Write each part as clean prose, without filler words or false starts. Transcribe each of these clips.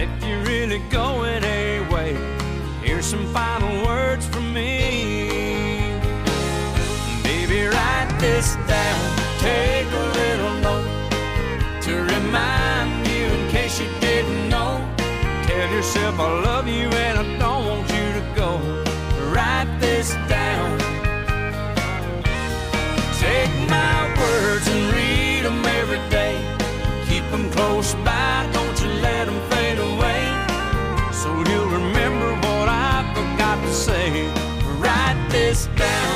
if you're really going away, here's some final words from me. Baby, write this down, take a little note to remind you in case you didn't know. Tell yourself I love you and I don't want you to go. Write this down. Take my words and read them every day. Keep them close by, don't you let them fade away. So you'll remember what I forgot to say. Write this down.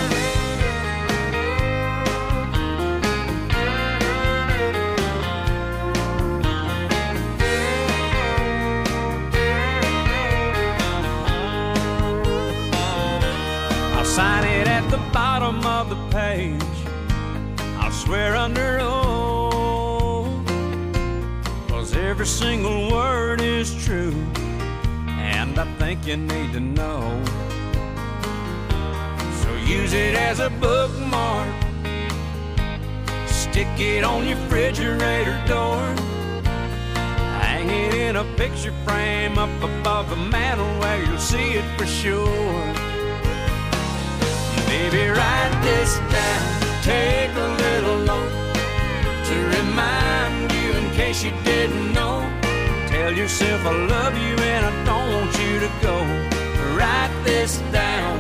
I'll sign it at the bottom of the page. I'll swear under oath, 'cause every single word is true, and I think you need to know. So use it as a bookmark, stick it on your refrigerator door, hang it in a picture frame up above the mantel where you'll see it for sure. Baby, write this down, take a little note to remind you in case you didn't know. Tell yourself I love you and I don't want you to go. Write this down.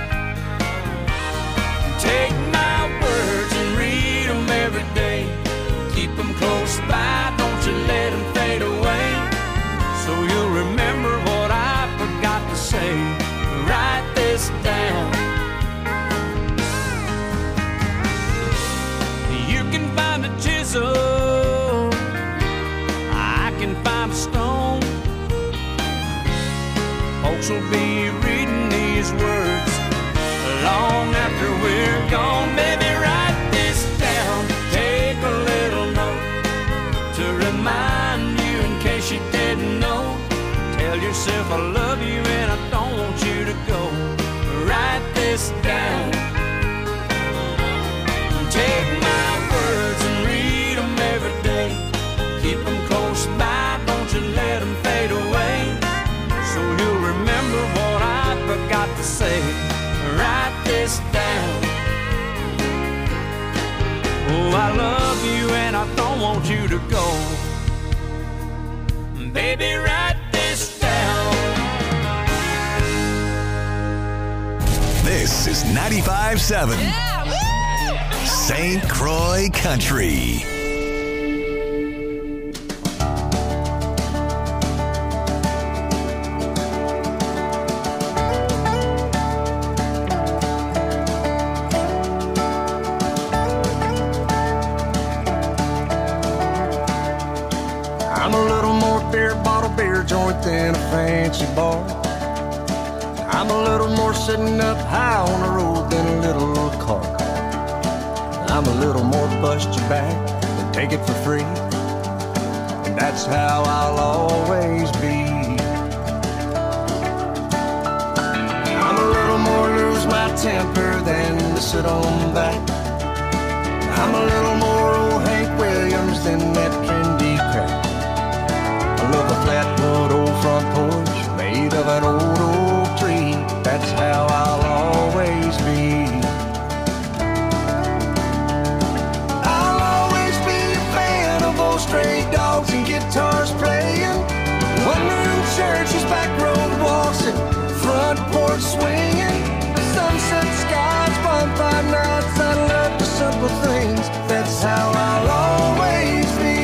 Take my words and read them every day. Keep them close by, don't you let them fade away. So you'll remember what I forgot to say. Write this down. Find a chisel, I can find a stone. Folks will be reading these words long after we're gone. Baby, write this down, take a little note to remind you in case you didn't know. Tell yourself I love you and I don't want you to go. Write this down. Take my words and read them every day. Keep them close by, don't you let them fade away. So you'll remember what I forgot to say. Write this down. Oh, I love you and I don't want you to go. Baby, write this down. This is 95.7. Yeah! St. Croix Country. I'm a little more beer bottle beer joint than a fancy bar. I'm a little more sitting up high on the road than a little car. I'm a little more bust your back and take it for free. And that's how I'll always be. I'm a little more lose my temper than to sit on back. I'm a little more old Hank Williams than that trendy crap. I love a flatwood old front porch made of an old oak tree. That's how I'll always be. Stray dogs and guitars playing, one-room churches, back road walks, and front porch swinging. Sunset skies, bonfire nights, I love the simple things. That's how I'll always be.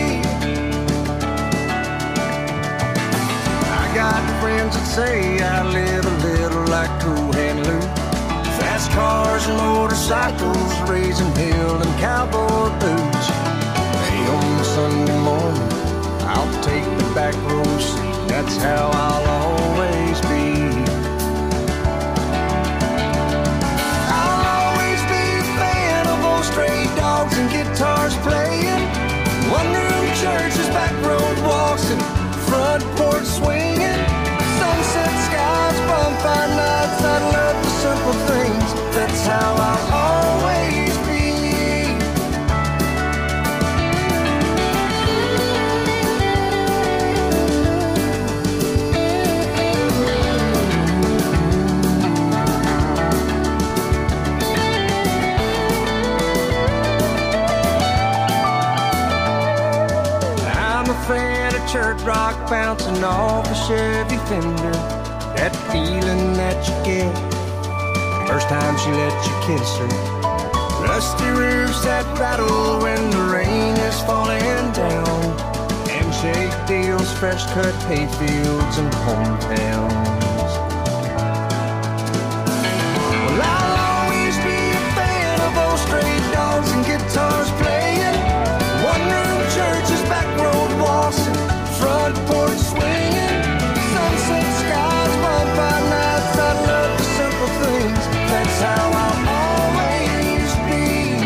I got friends that say I live a little like Cool Hand Luke. Fast cars and motorcycles, raising hell and cowboy boots. On Sunday morning, I'll take the back row seat. That's how I'll always be. I'll always be a fan of old stray dogs and guitars playing, one-room churches, back road walks, and front porch swinging. Sunset skies, bonfire nights, I love the simple things. That's how I'll always be. bouncing off a Chevy fender. That feeling that you get first time she let you kiss her. Rusty roofs that rattle when the rain is falling down. Handshake deals, fresh cut hayfields and hometowns. Well, I'll always be a fan of old stray dogs and guitars playing. One-room churches, back road waltzing, front porch swinging. Sunset skies, bonfire nights, I love the simple things. That's how I'll always be.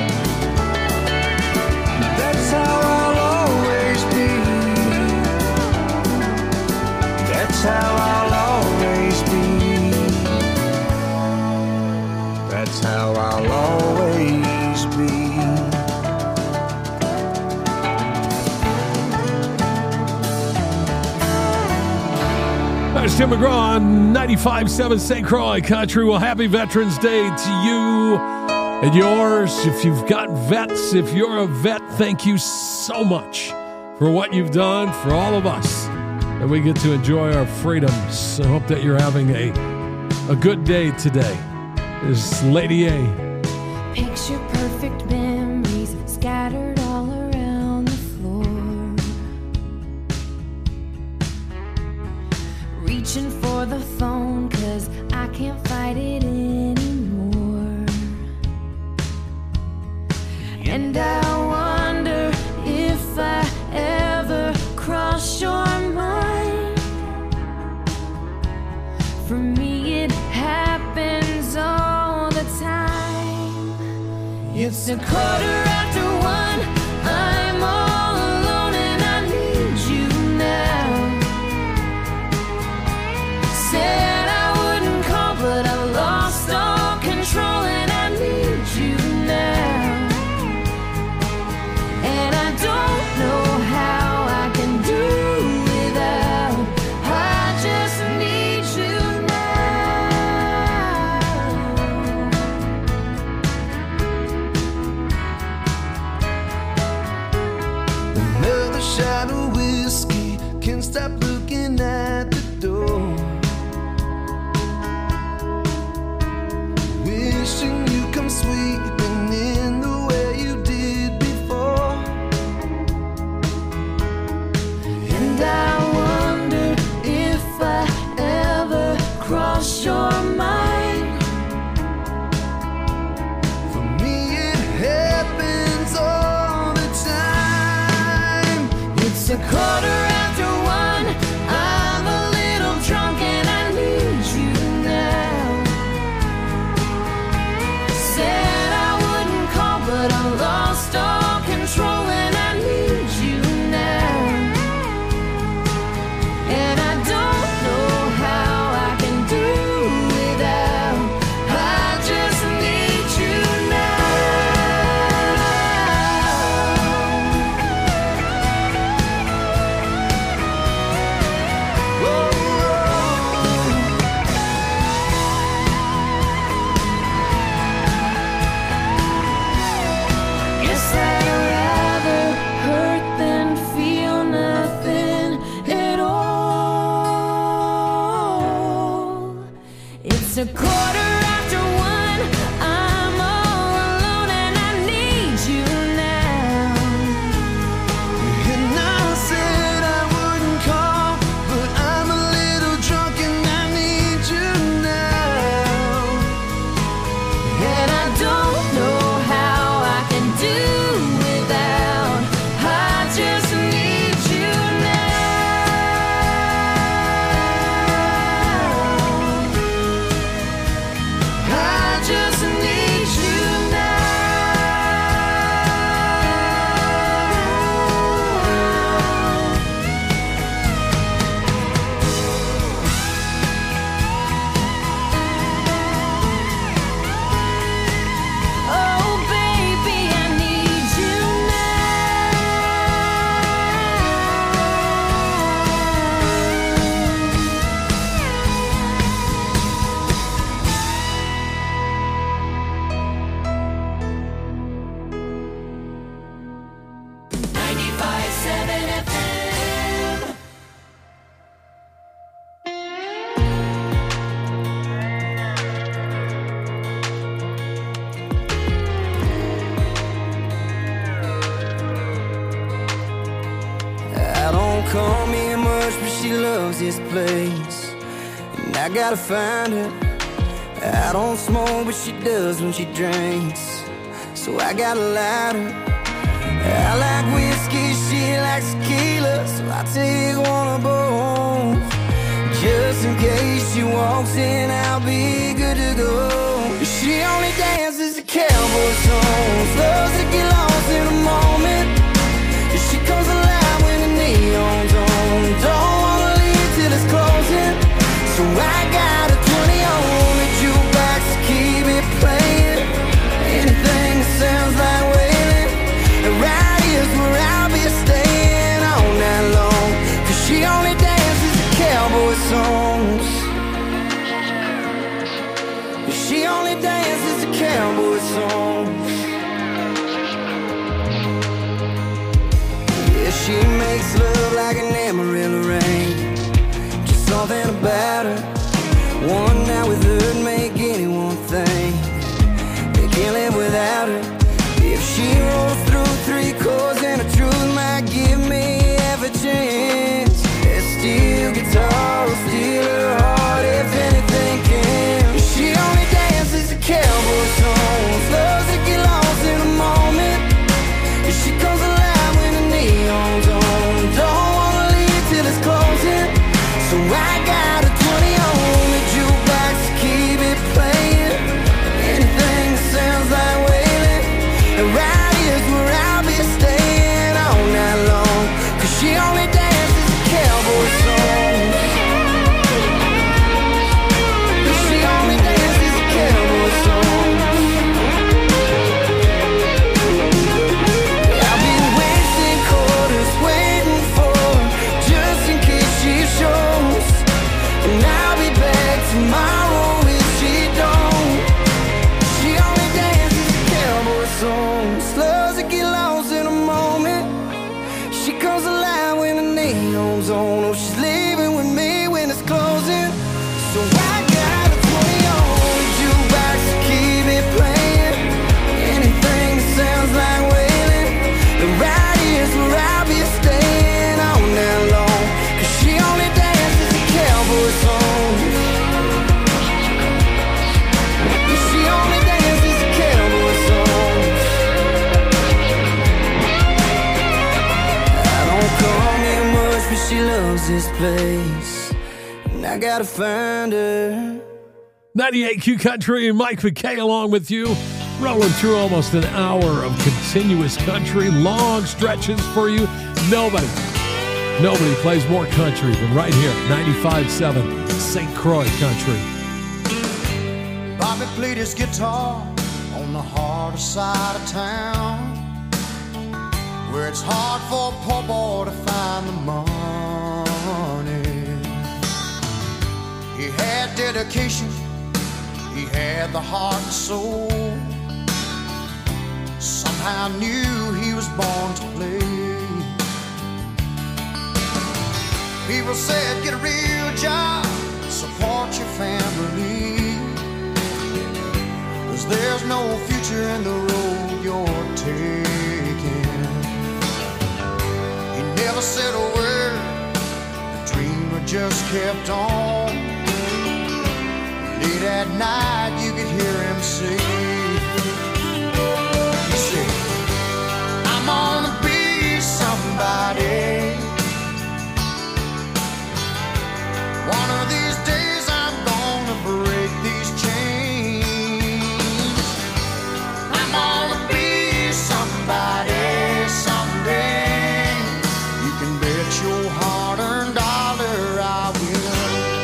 That's how I'll always be. That's how I'll always be. That's how I'll always be. That's Tim McGraw on 95.7 St. Croix Country. Well, happy Veterans Day to you and yours. If you've got vets, if you're a vet, thank you so much for what you've done for all of us. And we get to enjoy our freedoms. I hope that you're having a good day today. This is Lady A. Picture perfect memories scattered all around the floor. Reaching for the phone 'cause I can't fight it anymore. And I wonder if I ever cross your mind. For me it happens all the time. It's 1:15. I'm all alone and I need you now. Said I wouldn't call, but I lost all control and I need you now. And I don't know how I can do without. I just need you now. Another shot of whiskey, can't stop looking at the door. Wishing you come sweeping in the way you did before. And I wonder if I ever cross your mind. For me it happens all the time. It's 1:15. I'm a little drunk and I need you now. Said I wouldn't call, but I lost all control and I need you now. And I don't know how I can do without. I just need you now. Guess I'd rather hurt than feel nothing at all. It's 1:15. I'm all alone and I need you now. And I said I wouldn't call, but I'm a little drunk and I need you now. And I don't know how I can do without. I just need you now. loves this place. And I gotta find her. I don't smoke, but she does when she drinks. So I got a lighter. I like whiskey, she likes tequila, so I take one of both. Just in case she walks in, I'll be good to go. She only dances to cowboy songs, loves to get lost in a moment. She comes alive when the neon's on. Don't wanna leave till it's closing. So I got a 20 on the jukebox to keep it playing. Anything that sounds like wailing. Right here's where I'll be staying all night long. Cause she only dances to cowboy songs. She only dances to cowboy songs. Yeah, she makes love like an Amarillo rain. Just something about her. One night with her'd make anyone think they can't live without her. If she rolls through 3 chords and the truth might give me half a chance. That steel guitar will steal her heart if anything can. She only dances to cowboy songs, loves to get lost in a moment. She comes alive when the neon's on. Don't wanna leave till it's closing. So I got a 20 on the jukebox to keep it playing. Anything that sounds like wailing. And right here's where I'll be staying all night long. Cause she only dances to cowboy songs. She only dances to cowboy songs. I've been wasting quarters waiting for her, just in case she shows. And I'll be back tomorrow if she don't. She only dances to cowboy songs, loves to get lost in a moment. She comes alive when the neon's on. Oh, she's leaving with me when it's closing. So I got a 20 on the jukebox to keep it playing. Anything that sounds like wailing. The right here's where I'll be staying all night long. Cause she only dances to cowboy songs. She only dances to cowboy songs. I don't come here much, but she loves this place. And I gotta find her. 98Q Country and Mike McKay along with you, rolling through almost an hour of continuous country, long stretches for you. Nobody plays more country than right here, 95.7 St. Croix Country. Bobby played his guitar on the harder side of town, where it's hard for a poor boy to find the money. He had dedication, he had the heart and soul. Somehow knew he was born to play. People said, get a real job, support your family, 'cause there's no future in the road you're taking. He never said a word, the dreamer just kept on. Late at night you could hear him say, he said, I'm gonna be somebody. One of these days I'm gonna break these chains. I'm gonna be somebody someday. You can bet your hard-earned dollar I will.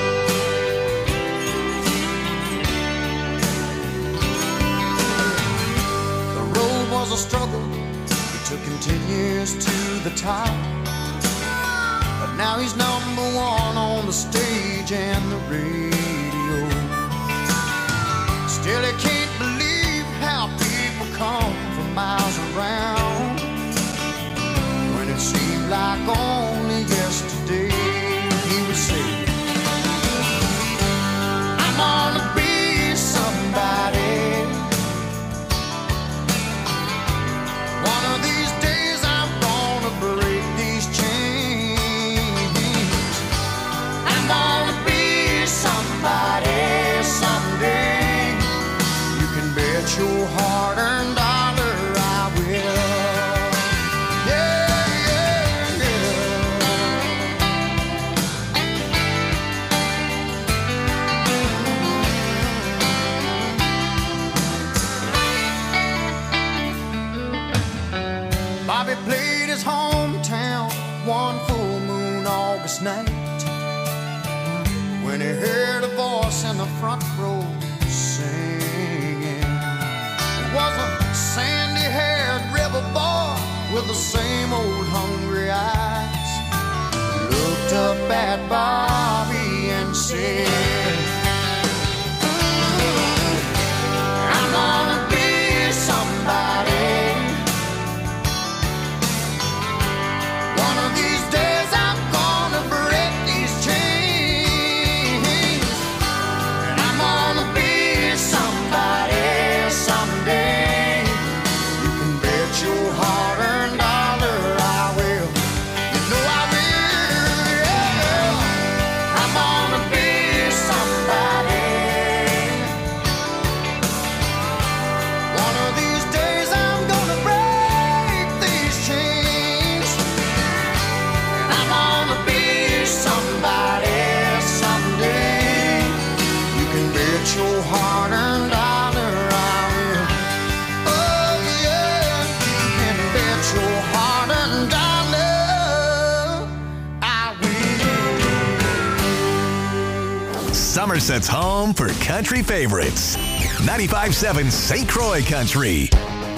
The road was a struggle, it took him 10 years to the top. But now he's number one on the stage and the radio. Still he can't believe how people come from miles around, when it seemed like only yesterday he would say, I'm gonna be somebody. One of these days I'm gonna break these chains. front row singing. It was a sandy-haired rebel boy with the same old hungry eyes. Looked up at Bobby and said, I'm gonna be somebody. One of these days I'm gonna break these chains, and I'm gonna be somebody someday. You can bet your hard-earned dollar I will. You know I will, yeah. I'm gonna be somebody. One of these days I'm gonna break these chains, and I'm gonna be somebody someday. You can bet your hard-earned dollar I will. Oh yeah, you can bet your hard-earned dollar I will. Somerset's home for country favorites. 95.7 St. Croix Country.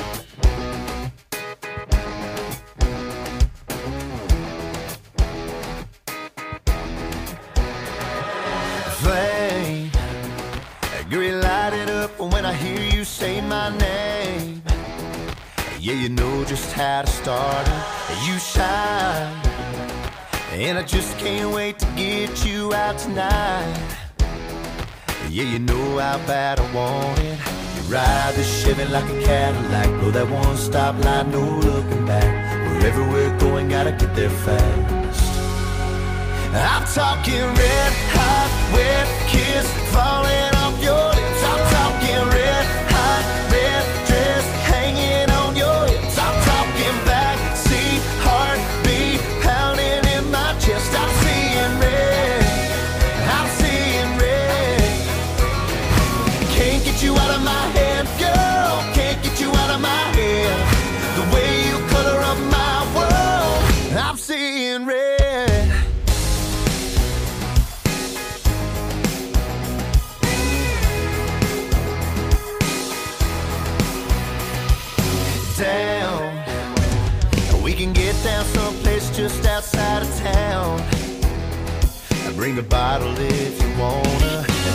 Flame, get lighted up when I hear you say my name. Yeah, you know just how to start it. You shine, and I just can't wait to get you out tonight. Yeah, you know how bad I want it. You ride the Chevy like a Cadillac, blow that one stop light, no looking back. Wherever we're going, gotta get there fast. I'm talking red hot, wet kiss falling off your lips. I'm talking red hot, red dress hanging on your hips. I'm talking backseat heartbeat pounding in my chest. I'm seeing red, I'm seeing red. Can't get you out of my head, girl. Can't get you out of my head. The way you color up my world, I'm seeing red. Down, we can get down someplace just outside of town. Bring a bottle if you wanna. And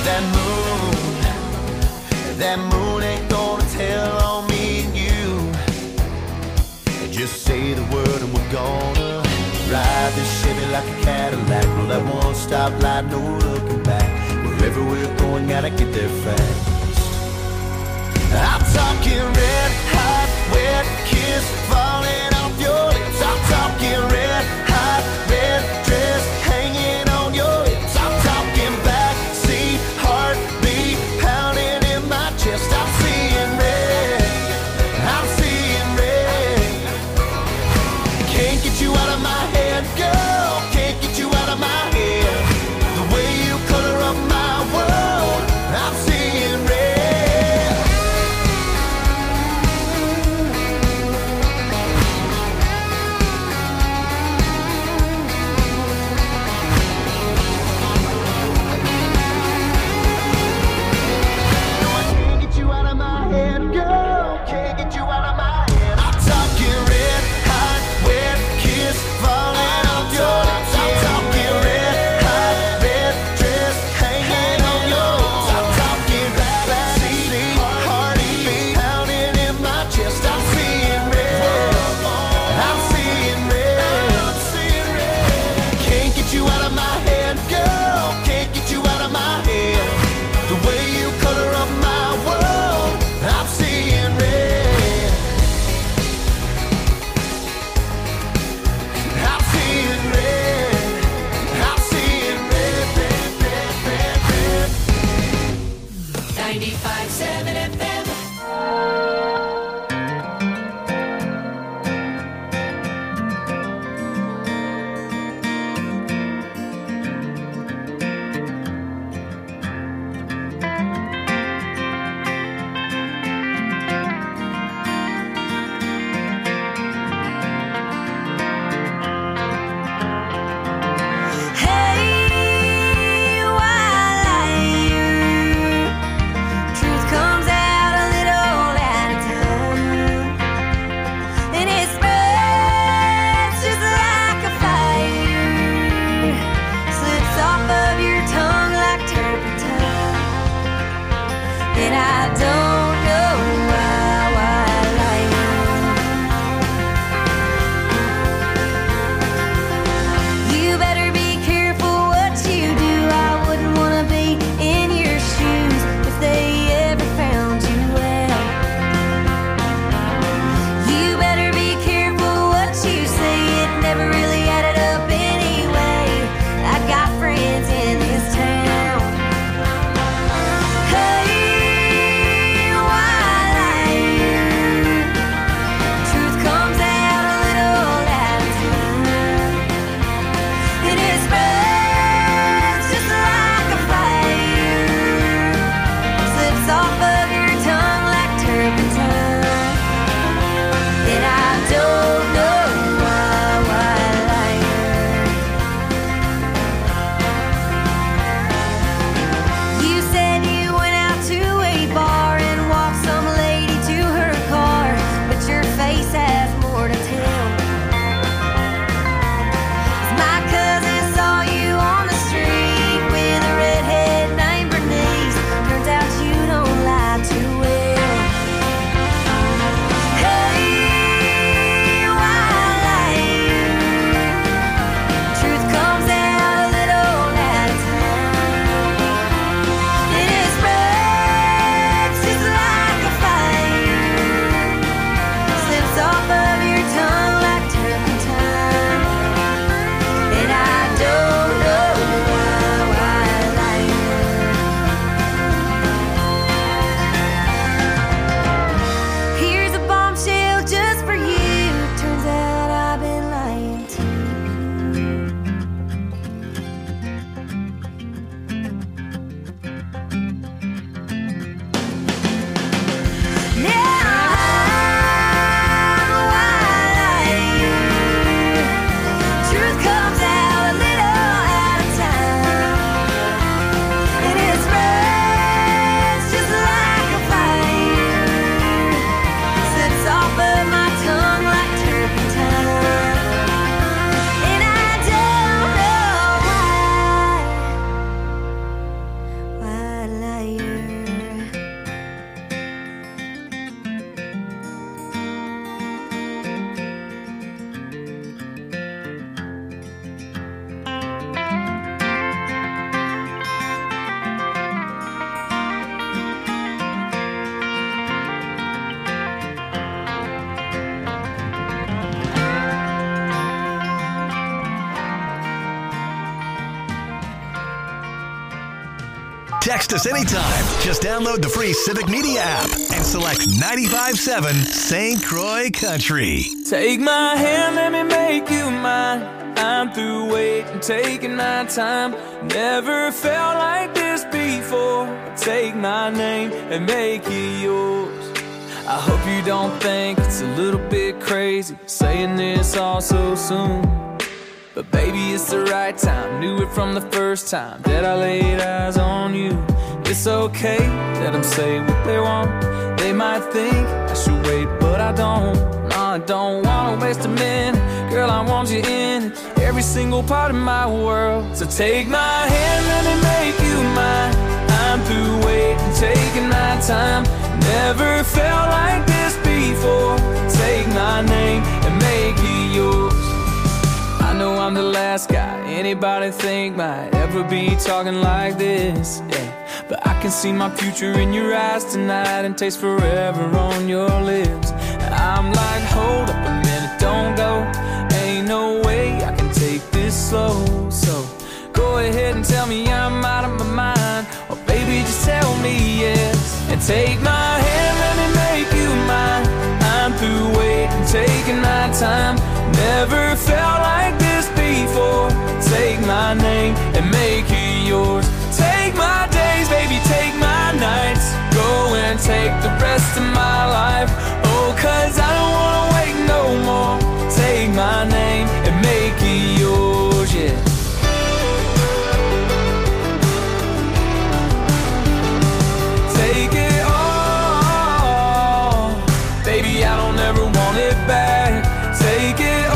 that moon ain't gonna tell on me and you. Just say the word and we're gonna ride this Chevy like a Cadillac, blow that one stop light, no looking back. Wherever we're going, gotta get there fast. I'm talking red hot, wet kiss falling off your lips. I'm talking red hot, red dress hanging on your hips. I'm talking backseat heartbeat pounding in my chest. I'm seeing red, I'm seeing red. Can't get you out of my head, girl. Can't get you out of my head. The way you color up my world, I'm seeing red. Text us anytime. Just download the free Civic Media app and select 95.7 St. Croix Country. Take my hand, let me make you mine. I'm through waiting, taking my time. Never felt like this before. Take my name and make it yours. I hope you don't think it's a little bit crazy saying this all so soon. But baby, it's the right time. Knew it from the first time that I laid eyes on you. It's okay, let them say what they want. They might think I should wait, but I don't. No, I don't wanna waste a minute. Girl, I want you in every single part of my world. So take my hand, let me make you mine. I'm through waiting, taking my time. Never felt like this before. Take my name and make it yours. I know I'm the last guy anybody think might ever be talking like this, yeah. But I can see my future in your eyes tonight and taste forever on your lips. I'm like, hold up a minute, don't go. Ain't no way I can take this slow. So go ahead and tell me I'm out of my mind, or baby, just tell me yes. And take my hand, let me make you mine. I'm through waiting, taking my time. Never felt like this before. Take my name and make it yours. Take my days, baby, take my nights. Go and take the rest of my life. Oh, 'cause I don't wanna wait no more. Take my name and make it yours, yeah. Take it all, baby, I don't ever want it back. Take it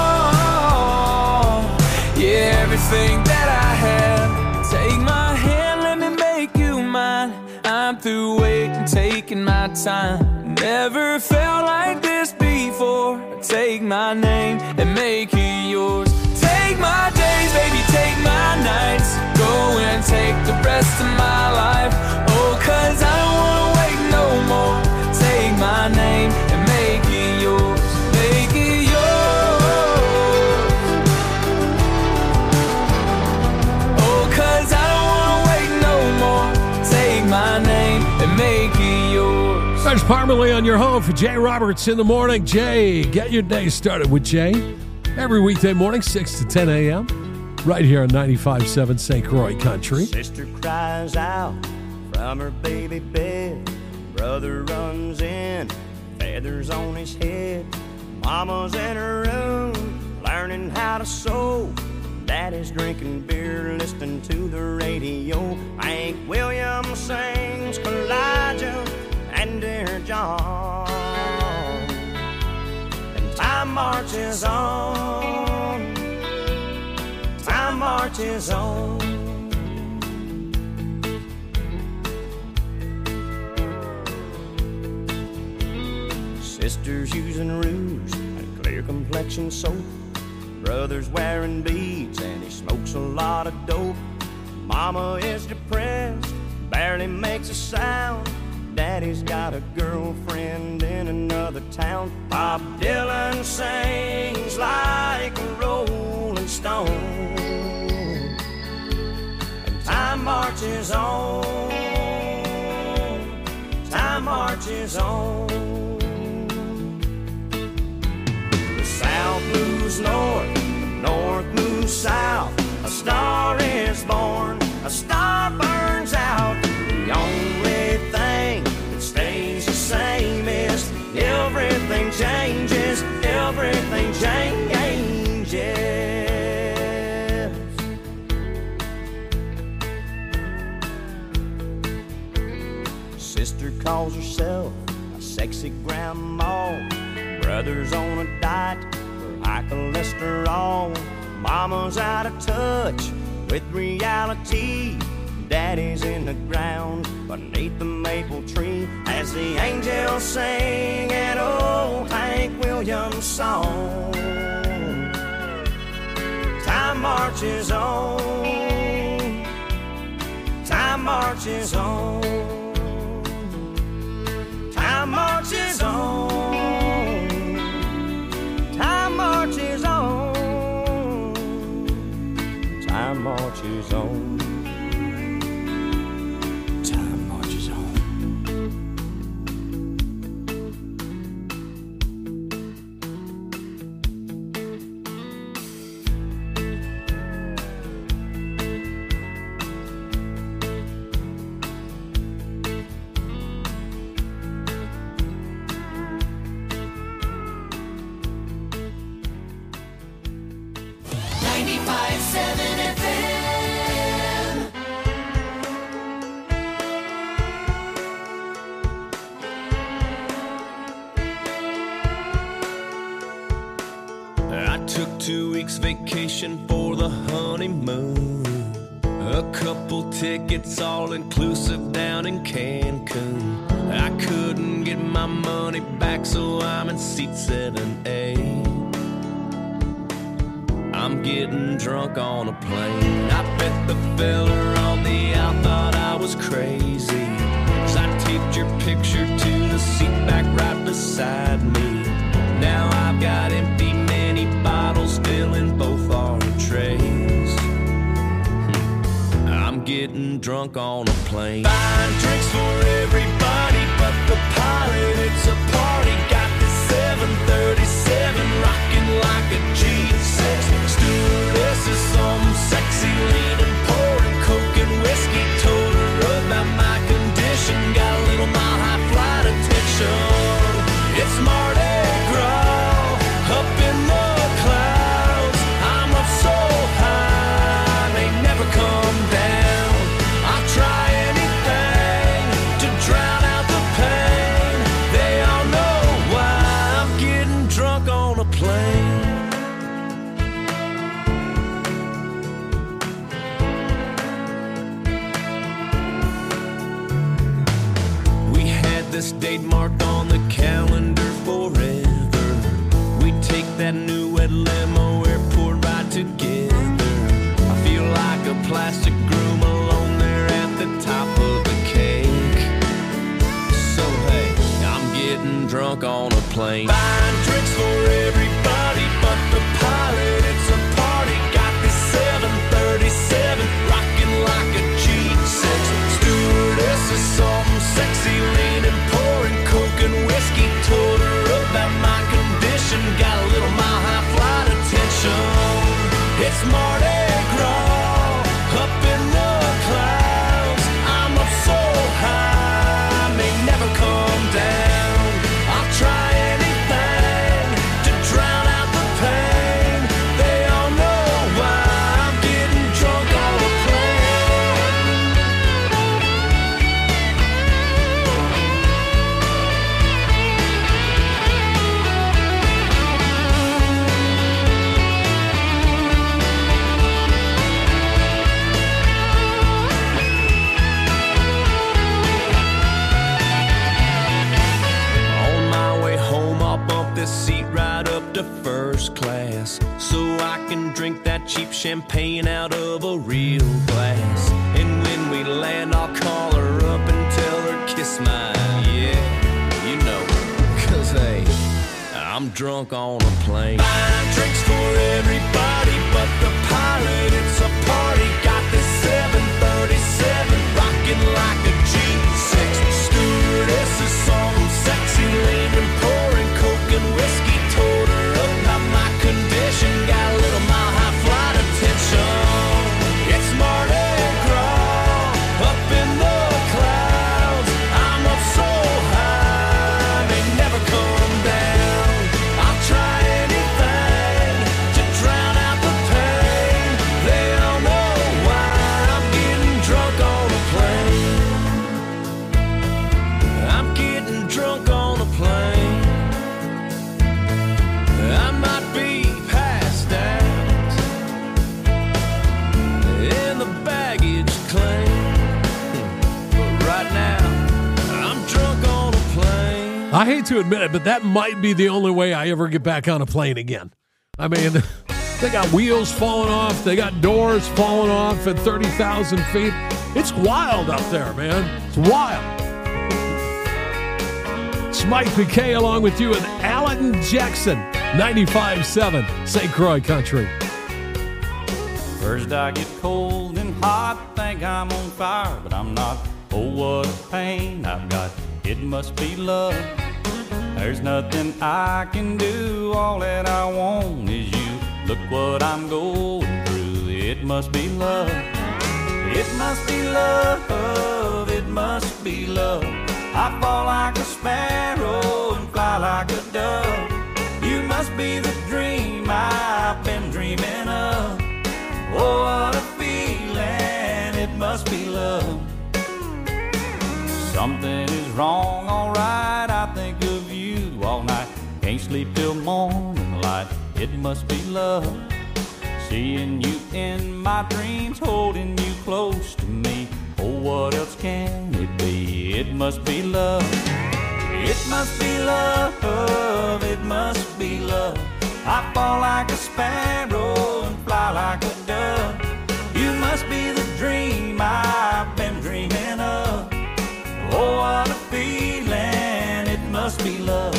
all, yeah, everything that I have. Take my hand, let me make you mine. I'm through waiting, taking my time. Never felt like this before. Take my name and make it yours. Take my days, baby, take my nights. Go and take the rest of my life. Oh, 'cause I don't wanna wait no more. Take my name and make it yours. Make it yours. Oh, 'cause I don't wanna wait no more. Take my name and make it yours. There's Parmalee on your home for Jay Roberts in the morning. Jay, get your day started with Jay. Every weekday morning, 6 to 10 a.m. Right here on 95.7 St. Croix Country. Sister cries out from her baby bed. Brother runs in, feathers on his head. Mama's in her room, learning how to sew. Daddy's drinking beer, listening to the radio. Hank Williams sings Elijah and Dear John. And time marches on. Time marches on. Sisters using rouge and clear complexion soap. Brother's wearing beads and he smokes a lot of dope. Mama is depressed, barely makes a sound. Daddy's got a girlfriend in another town. Bob Dylan sings like a rolling stone. And time marches on. Time marches on. The South moves north, the North moves south. A star is born, a star burns out. The only thing that stays the same is everything changes, everything changes. Sister calls herself a sexy grandma. Brother's on a diet for high cholesterol. Mama's out of touch with reality. Daddy's in the ground beneath the maple tree as the angels sing an old Hank Williams song. Time marches on. Time marches on. Time marches on. Time marches on. Time marches on. 2 weeks vacation for the honeymoon. A couple tickets all inclusive down in Cancun. I couldn't get my money back, so I'm in seat 7A. I'm getting drunk on a plane. I bet the fella on the out thought I was crazy, 'cause I taped your picture to the seat back right beside me. Now I've got empty mini bottles filling both our trays. I'm getting drunk on a plane. Buying drinks for everybody but the pilot. It's a party. Got this 737 rocking like a G6. Stewardess is some sexy leaning, pouring coke and whiskey. Told her about my condition. Got a little mile high flight attention. It's Mardi Gras up in the clouds. I'm up so high, they never come down. I'll try anything to drown out the pain. They all know why I'm getting drunk on a plane. We had this date marked on the calendar forever. We take that new wet limo airport ride together. I feel like a plastic groom alone there at the top of the cake. So hey, I'm getting drunk on a plane. Buying drinks for everybody but the pilot. It's a party. Got this 737 rocking like a G6. Stewardess is some sexy leaning, pouring coke and whiskey. Told her about my condition. Got a little mile high flight attention. It's Mardi Gras up in the clouds. I'm up so high, may never come down. I'll try anything to drown out the pain. They all know why I'm getting drunk on a plane. On my way home, I'll bump this seat right up to first class, so I can drink that cheap champagne out of a real glass. And when we land, I'll call her up and tell her kiss my, yeah, you know, 'cause hey, I'm drunk on a plane. Buying drinks for everybody but the pilot. It's a party. Got this 737 rocking like a G6. Stewardess is some sexy leaning, pouring coke and whiskey. Told her about my condition. Got a little mile high flight attention. It's Mardi Gras up in the clouds. I'm up so high, they never come down. I'll try anything to drown out the pain. They all know why I'm getting drunk on a plane. I'm getting drunk on a plane. I might be passed out in the baggage claim, but right now I'm drunk on a plane. I hate to admit it, but that might be the only way I ever get back on a plane again. I mean, they got wheels falling off. They got doors falling off at 30,000 feet. It's wild out there, man. It's wild. It's Mike McKay along with you and Alan Jackson, 95.7 St. Croix Country. First I get cold and hot, think I'm on fire, but I'm not. Oh, what a pain I've got, it must be love. There's nothing I can do, all that I want is you. Look what I'm going through, it must be love. It must be love, it must be love. I fall like a sparrow and fly like a dove. You must be the dream I've been dreaming of. Oh, what a feeling, it must be love. Something is wrong, alright, I think of you all night. Can't sleep till morning light, it must be love. Seeing you in my dreams, holding you close to me. Oh, what else can it be? It must be love. It must be love, it must be love. I fall like a sparrow and fly like a dove. You must be the dream I've been dreaming of. Oh, what a feeling, it must be love.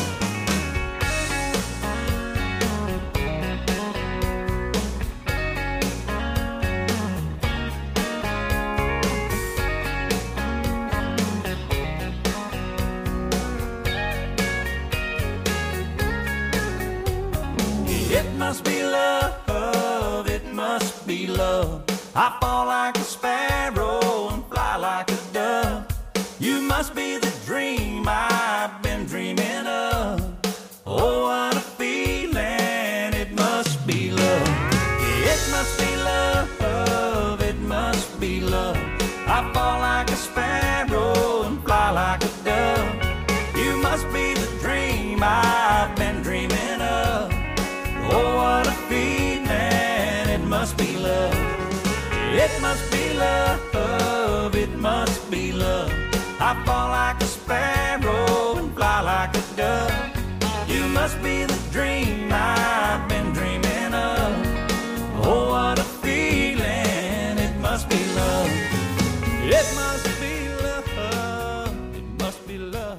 It must be love, it must be love. I fall like a sparrow and fly like a dove. You must be the dream I've been dreaming of. Oh, what a feeling, it must be love. It must be love, it must be love. I fall like a sparrow and fly like a dove. You must be the dream I've been dreaming of. Oh, what a feeling, it must be love. It must be love, it must be love. I fall like a sparrow and fly like a dove. You must be the dream I've been dreaming of. Oh, what a feeling, it must be love. It must be love, it must be love.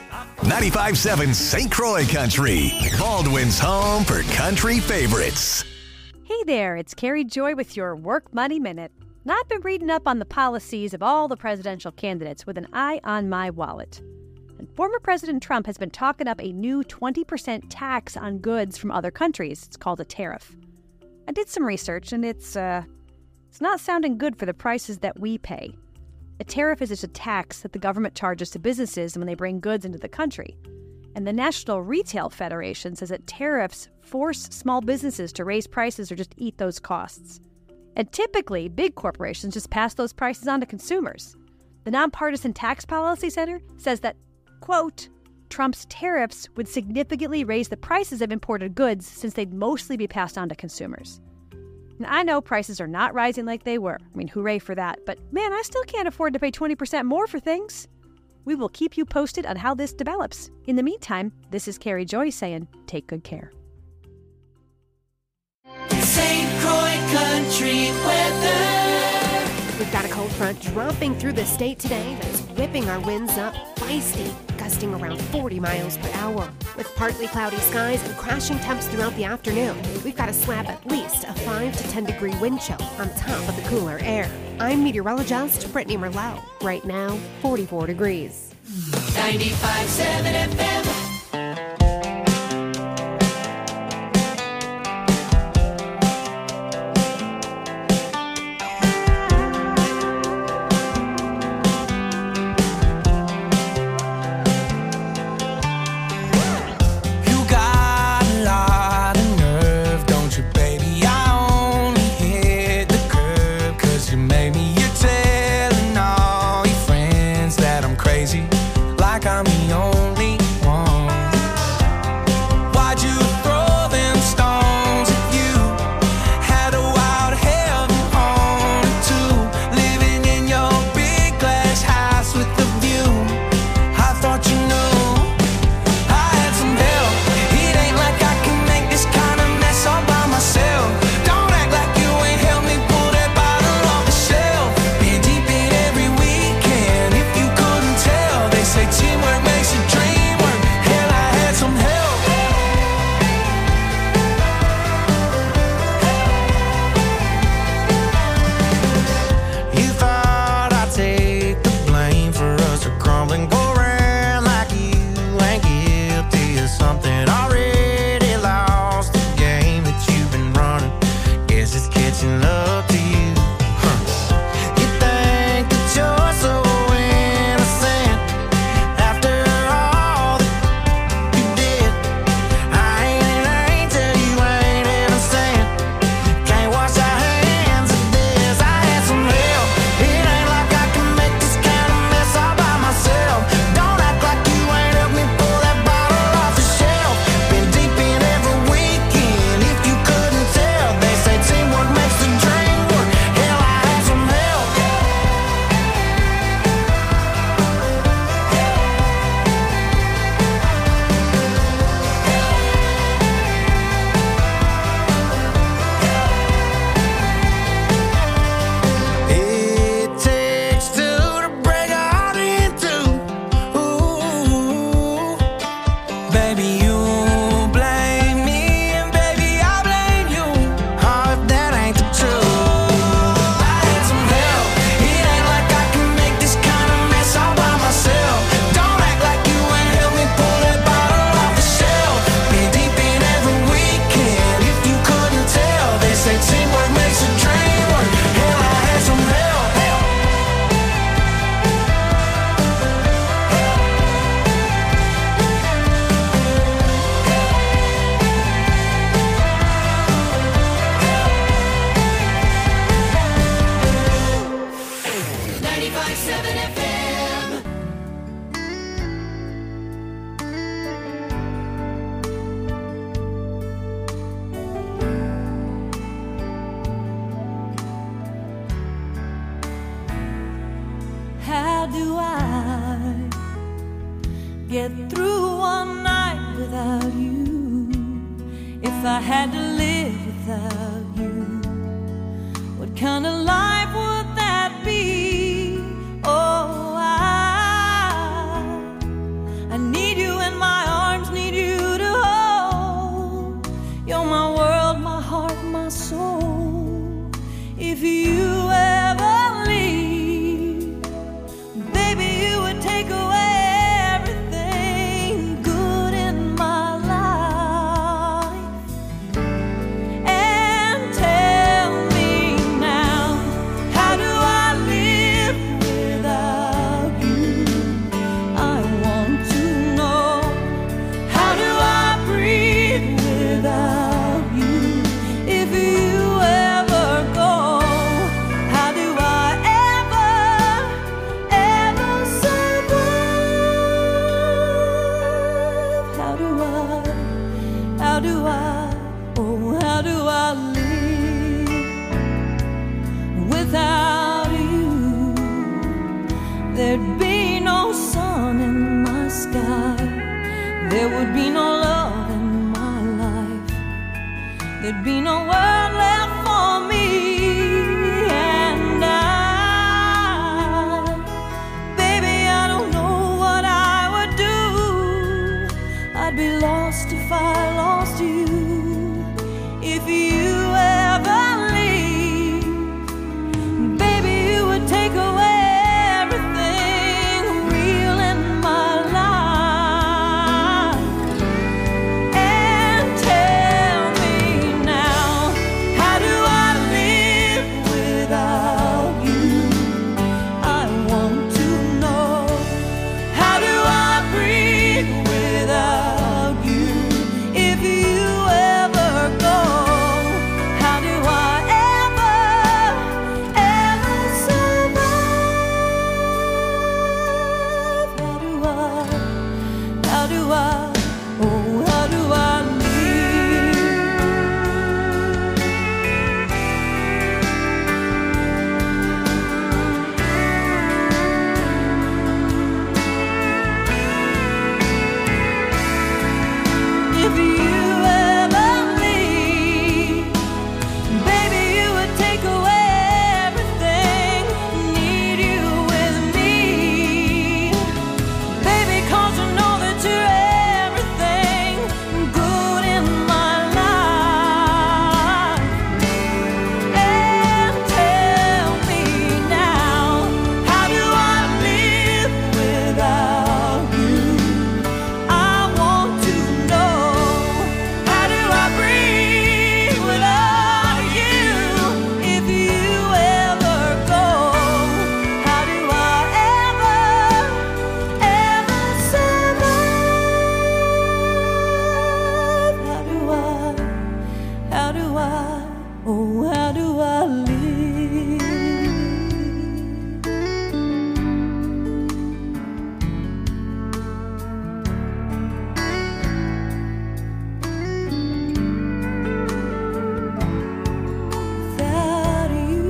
95.7 St. Croix Country, Baldwin's home for country favorites. Hey there, it's Carrie Joy with your Work Money Minute. Now, I've been reading up on the policies of all the presidential candidates with an eye on my wallet. And former President Trump has been talking up a new 20% tax on goods from other countries. It's called a tariff. I did some research, and it's not sounding good for the prices that we pay. A tariff is just a tax that the government charges to businesses when they bring goods into the country. And the National Retail Federation says that tariffs force small businesses to raise prices or just eat those costs. And typically, big corporations just pass those prices on to consumers. The Nonpartisan Tax Policy Center says that, quote, Trump's tariffs would significantly raise the prices of imported goods since they'd mostly be passed on to consumers. And I know prices are not rising like they were. I mean, hooray for that. But man, I still can't afford to pay 20% more for things. We will keep you posted on how this develops. In the meantime, this is Carrie Joy saying, take good care. St. Croix Country weather. We've got a cold front dropping through the state today that's whipping our winds up feisty, gusting around 40 miles per hour. With partly cloudy skies and crashing temps throughout the afternoon, we've got to slap at least a 5 to 10 degree wind chill on top of the cooler air. I'm meteorologist Brittany Merlot. Right now, 44 degrees. 95.7 FM. Like I'm the only one. 95.7 FM. How do I get through one night without you? If I had to live without you, what kind of life would that be? Oh, I need you in my arms, need you to hold. You're my world, my heart, my soul. If you ever leave, baby, you would take away everything good in my life. And tell me now, how do I live without you? I want to know, how do I breathe without you? If you ever go, how do I ever survive? How do I live without you? There'd be no sun in my sky. There would be no love in my life. There'd be no world left for me. And baby, I don't know what I would do. I'd be lost if I lost you. If you ever leave, baby, you would take away everything real in my life. And tell me now, how do I live without you? I want to know, how do I breathe without you? If you ever go, how do I ever survive? How do I, oh, how do I if you ever leave, baby, you would take away everything. Need you with me, baby, 'cause I know that you're everything good in my life. And tell me now, how do I live without you? I want to know, how do I breathe without you? If you ever go, how do I ever survive? How do I, oh, how do I live? Without you.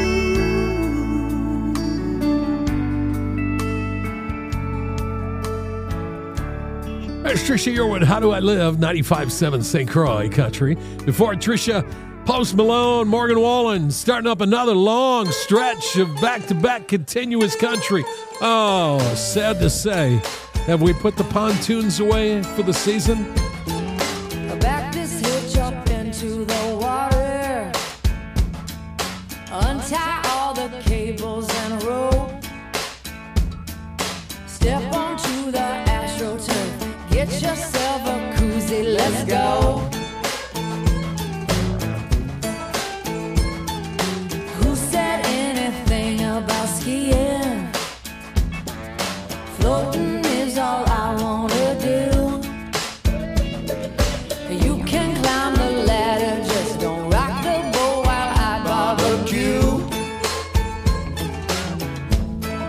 There's Trisha Yearwood, How Do I Live? 95.7 St. Croix Country. Before Trisha, Post Malone, Morgan Wallen, starting up another long stretch of back-to-back continuous country. Oh, sad to say. Have we put the pontoons away for the season? Back this hitch up into the water. Untie all the cables and rope. Step onto the AstroTurf. Get yourself a koozie, let's go. Who said anything about skiing? Floating is all I wanna do. You can climb the ladder, just don't rock the boat while I barbecue.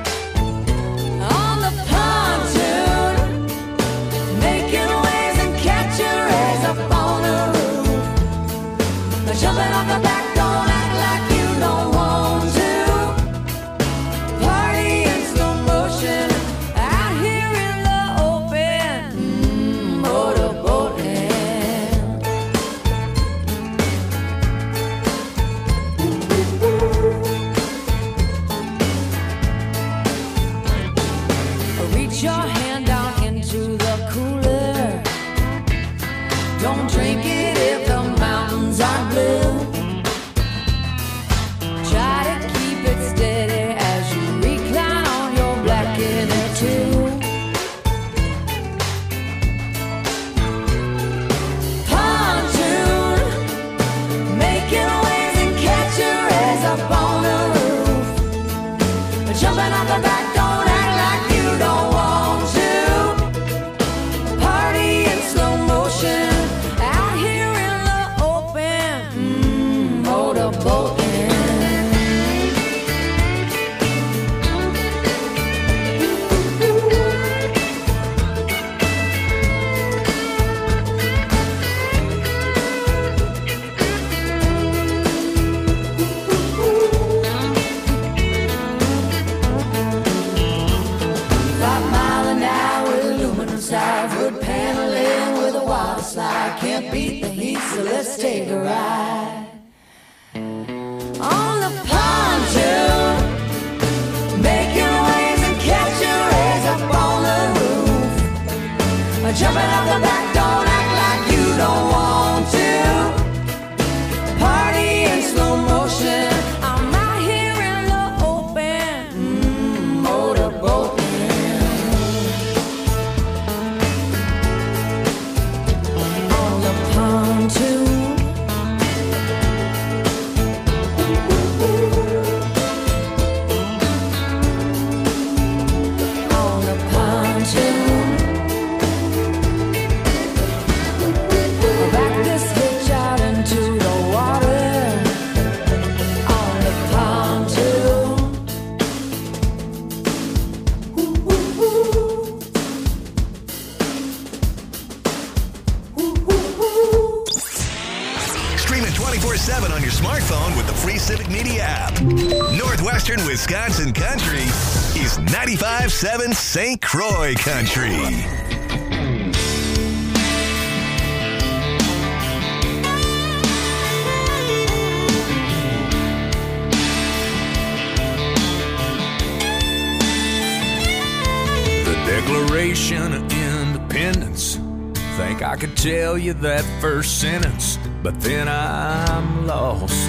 your hand down into the cooler. Don't drink it if the mountains are blue. Try to keep it steady as you recline on your blanket there too. Pontoon, making waves and catch your rays up on the roof. Jumping off the back, don't act like you don't want to. Party in slow motion, out here in the open, motorboating. 5 mile an hour aluminum sides, wood paneling with a water slide. Can't beat the heat, so let's take a ride on the pontoon, making waves and catching rays up on the roof. Jumping off the back, don't act like you don't want to. Party in slow motion, I'm out here in the open, motorboating. On the pontoon. On the pontoon. Back this hitch out into the water. On the pontoon. Streaming 24/7 on your smartphone with the free Civic Media app. Northwestern Wisconsin Country is 95.7 St. Croix Country. The Declaration of Independence. Think I could tell you that first sentence, but then I'm lost.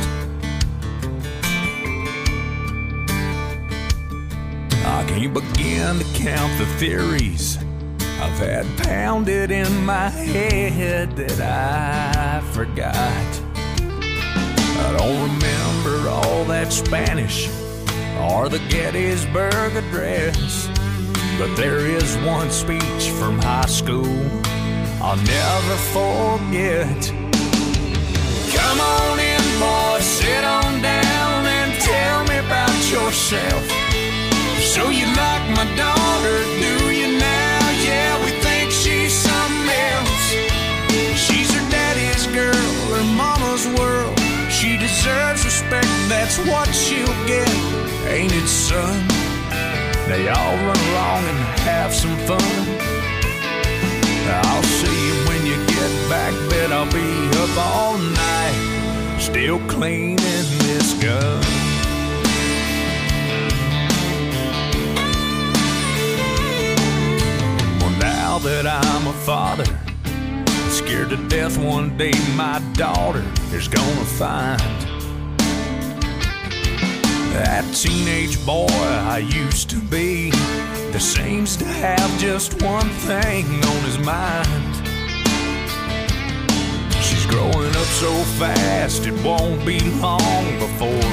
I can't begin to count the theories I've had pounded in my head that I forgot. I don't remember all that Spanish or the Gettysburg Address, but there is one speech from high school I'll never forget. Come on in, boy, sit on down and tell me about yourself. So you like my daughter, do you now? Yeah, we think she's something else. She's her daddy's girl, her mama's world. She deserves respect, that's what she'll get, ain't it, son? They all run along and have some fun. I'll see you when you get back, bet I'll be up all night, still cleaning this gun. Well, now that I'm a father, scared to death one day my daughter is gonna find that teenage boy I used to be that seems to have just one thing on his mind. She's growing up so fast it won't be long before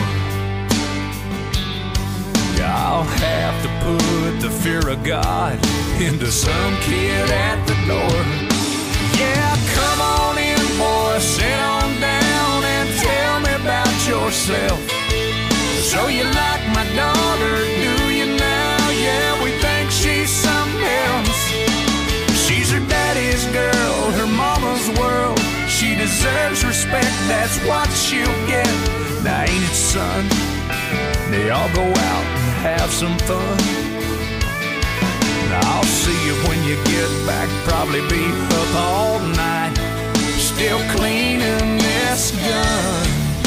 I'll have to put the fear of God into some kid at the door. Yeah, come on in, boy, sit on down and tell me about yourself. So you like my daughter, do you now? Yeah, we think she's something else. She's her daddy's girl, her mama's world. She deserves respect, that's what she'll get. Now ain't it, son? They all go out and have some fun. Now I'll see you when you get back, probably be up all night, still cleaning this gun.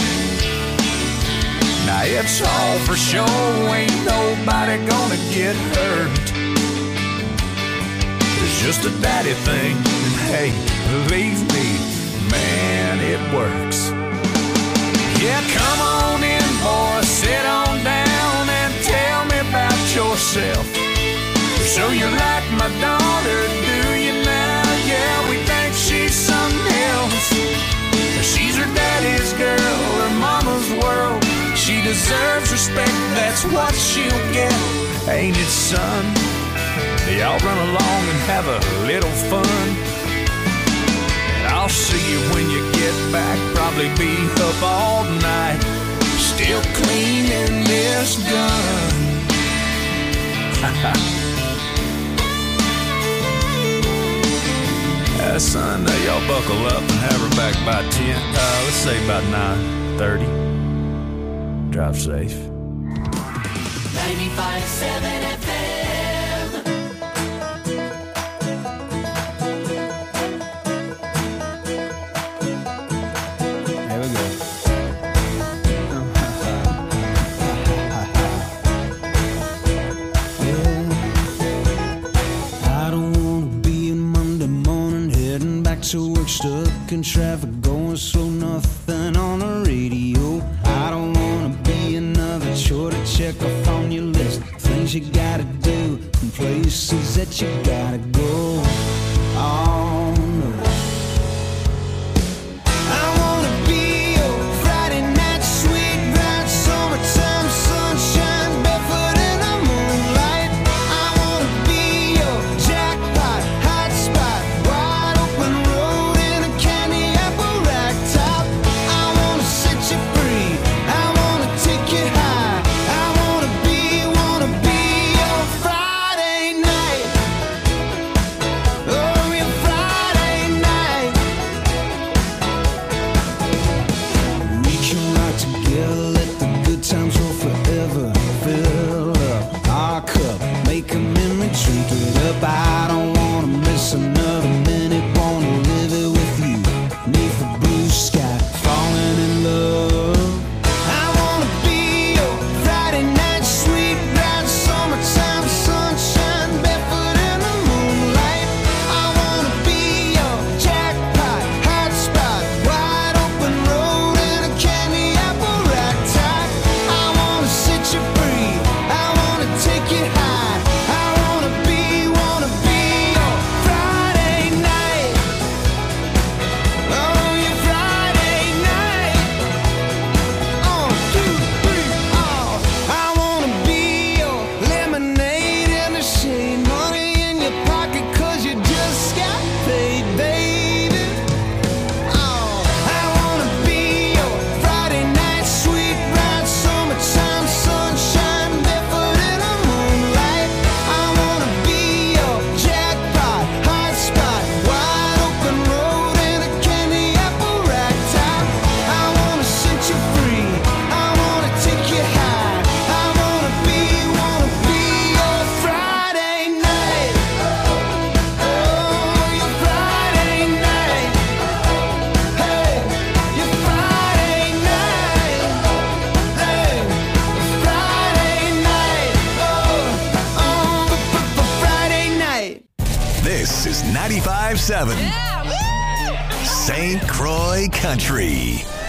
Now it's all for show, ain't nobody gonna get hurt. just a daddy thing. And hey, believe me, man, it works. Yeah, come on in, boy, sit on down and tell me about yourself. So you like my daughter, do you now? Yeah, we think she's something else. She's her daddy's girl, her mama's world. She deserves respect, that's what she'll get. Ain't it, son? Y'all run along and have a little fun. And I'll see you when you get back. Probably be up all night, still cleaning this gun. Son, y'all buckle up and have her back by 10. Let's say about 9:30. Drive safe. 95.7 FM. There we go. I don't wanna be in Monday morning heading back to work, stuck in traffic, going slow, nothing on the radio. I don't wanna be another chore to check off on your list, things you gotta do and places that you gotta go. Oh no, I wanna be your Friday night sweet ride, summertime sunshine, barefoot in the moonlight. I wanna be your jackpot, hot spot, wide open road in a candy apple rack top. I wanna set you free, I wanna take you high. I wanna be your Friday night. Oh, your Friday night. We can rock together, let the good times roll forever. Fill up our cup, make a memory, drink it up. I don't wanna miss another minute, wanna live it with you, neath the blue sky, falling in love. I wanna be your Friday night sweet ride, summertime sunshine, barefoot in the moonlight. I wanna be your jackpot, hot spot, wide open road in a candy apple rack top. I wanna set you free, I wanna take you high. I wanna be your Friday night. Oh, your Friday night. 1, 2, 3, oh. I wanna be your lemonade in the shade, money in your pocket 'cause you just got paid, baby. Oh, I wanna be your Friday night sweet ride, summertime sunshine, barefoot in the moonlight. I wanna be your jackpot, hot spot, wide open road in a candy apple rack top. I wanna set you free, I wanna take you high. I wanna be your Friday night. Oh, your Friday night. Hey, your Friday night. Hey, Friday night. Oh, Friday night. This is 95.7 St. Croix Country.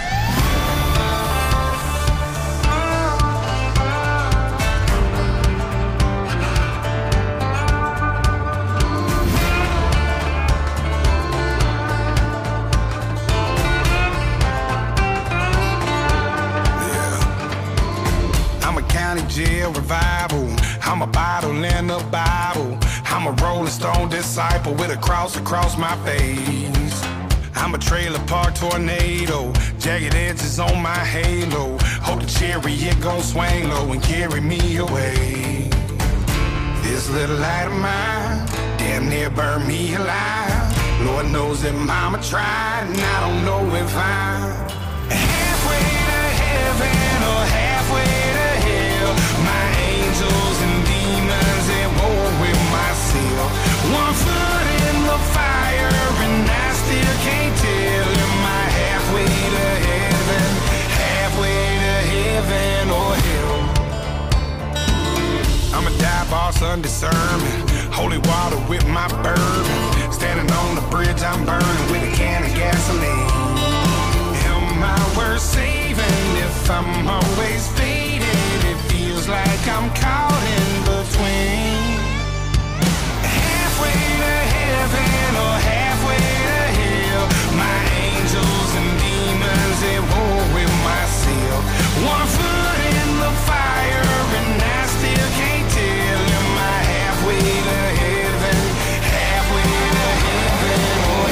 I'm a county jail revival. I'm a bottle in the Bible. I'm a Rolling Stone disciple with a cross across my face. I'm a trailer park tornado, jagged edges on my halo. Hope the chariot gon' swing low and carry me away. This little light of mine damn near burned me alive. Lord knows that mama tried, and I don't know if I'm halfway to heaven or halfway to hell. My angels and demons at war with myself. One foot in the fire and I still can't tell. Am I halfway to heaven, halfway to heaven or hell? I'm a 5-bar Sunday sermon. Holy water with my bourbon. Standing on the bridge, I'm burning with a can of gasoline. Am I worth saving if I'm always faded? It feels like I'm caught in between. Halfway to heaven or halfway to hell. My angels and demons at war with myself. 1 foot in the fire and I still can't tell. Am I halfway to heaven? Halfway to heaven or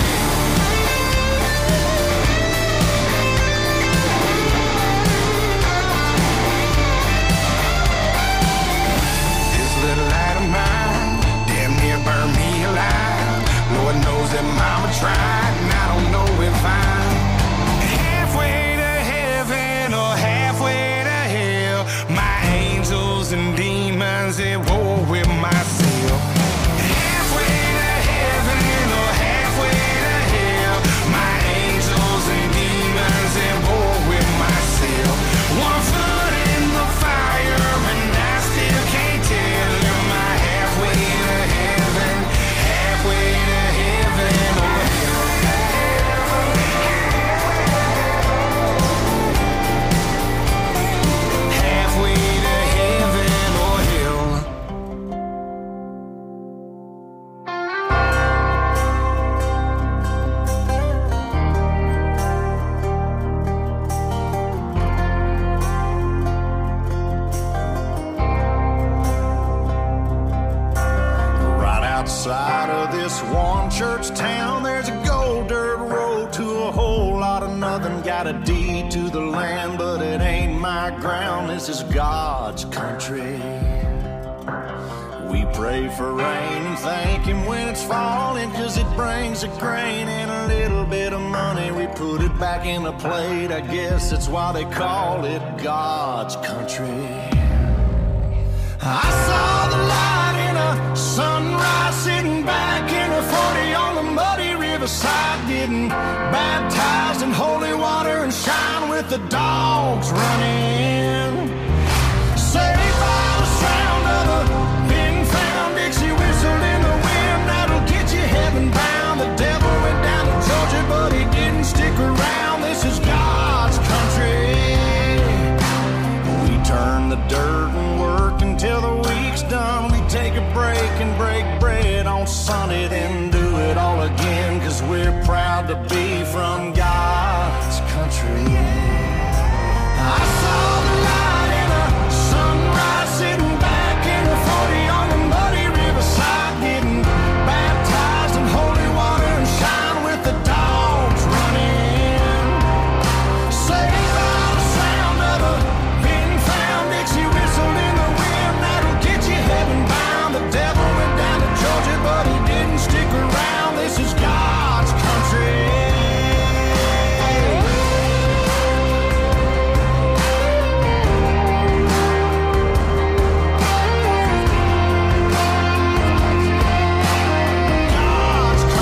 this little light of mine damn near burned me alive. Lord knows that mama tried, and I don't know if I'm halfway to heaven or halfway to hell. My angels and demons at war with myself. Halfway to heaven or halfway to hell. My angels and demons at war with myself. 1 foot in the fire and I still can't tell. Am I halfway to heaven? Halfway to heaven or halfway to heaven or hell. Right outside of this one church town, there's a gold dirt road to a whole lot of nothing. Got a deed to the land, but it ain't my ground. This is God's country. We pray for rain and thank Him when it's falling, 'cause it brings a grain and a little bit of money. We put it back in the plate, I guess that's why they call it God's country. I saw the light in a sunrise, sitting back in a 40 on the muddy riverside, getting baptized in holy water and shine with the dogs running. Saved by the sound of a being found, Dixie whistled in the wind, that'll get you heaven bound. The devil went down to Georgia, but he didn't stick around. This is God's country. We turn the dirt and work until the week's done. We take a break and break bread on Sunday, then